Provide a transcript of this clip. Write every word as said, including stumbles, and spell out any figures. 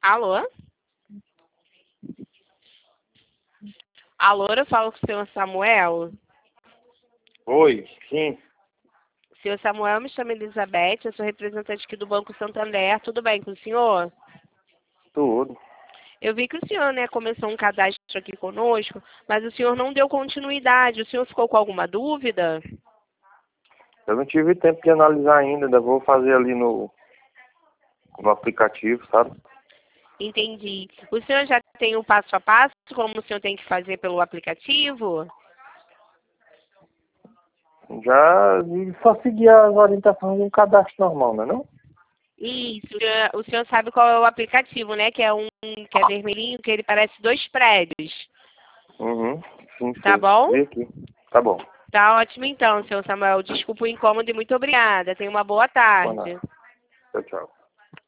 Alô? Alô, eu falo com o senhor Samuel. Oi, sim. Senhor Samuel, me chamo Elizabeth, eu sou representante aqui do Banco Santander. Tudo bem com o senhor? Tudo. Eu vi que o senhor, né, começou um cadastro aqui conosco, mas o senhor não deu continuidade. O senhor ficou com alguma dúvida? Eu não tive tempo de analisar ainda, ainda vou fazer ali no, no aplicativo, sabe? Entendi. O senhor já tem o passo a passo, como o senhor tem que fazer pelo aplicativo? Já e só seguir as orientações de um cadastro normal, não é não? Isso, o senhor- o senhor sabe qual é o aplicativo, né? Que é um que é vermelhinho, que ele parece dois prédios. Uhum, sim, Tá sei. bom? Vi aqui. Tá bom. Tá ótimo então, senhor Samuel. Desculpa o incômodo e muito obrigada. Tenha uma boa Boa noite. tarde. Tchau, tchau.